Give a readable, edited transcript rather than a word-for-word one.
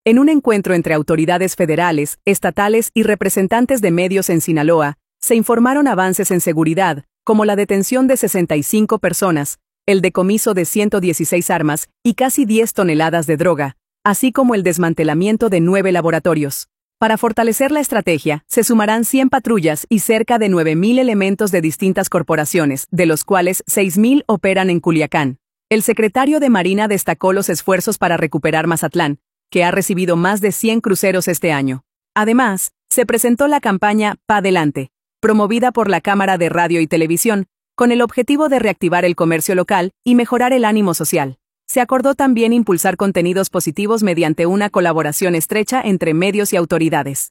En un encuentro entre autoridades federales, estatales y representantes de medios en Sinaloa, se informaron avances en seguridad, como la detención de 65 personas, el decomiso de 116 armas y casi 10 toneladas de droga, así como el desmantelamiento de 9 laboratorios. Para fortalecer la estrategia, se sumarán 100 patrullas y cerca de 9,000 elementos de distintas corporaciones, de los cuales 6,000 operan en Culiacán. El secretario de Marina destacó los esfuerzos para recuperar Mazatlán, que ha recibido más de 100 cruceros este año. Además, se presentó la campaña Pa' Delante, promovida por la Cámara de Radio y Televisión, con el objetivo de reactivar el comercio local y mejorar el ánimo social. Se acordó también impulsar contenidos positivos mediante una colaboración estrecha entre medios y autoridades.